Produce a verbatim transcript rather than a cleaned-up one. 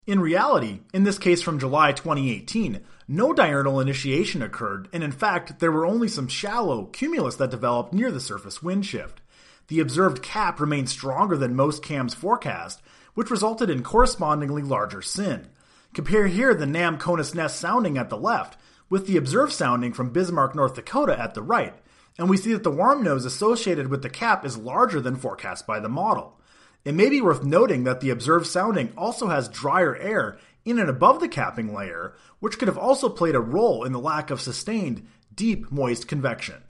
In reality, in this case from July twenty eighteen, no diurnal initiation occurred, and in fact, there were only some shallow cumulus that developed near the surface wind shift. The observed cap remained stronger than most CAM's forecast, which resulted in correspondingly larger S I N. Compare here the NAM Conus Nest sounding at the left, with the observed sounding from Bismarck, North Dakota at the right, and we see that the warm nose associated with the cap is larger than forecast by the model. It may be worth noting that the observed sounding also has drier air in and above the capping layer, which could have also played a role in the lack of sustained, deep, moist convection.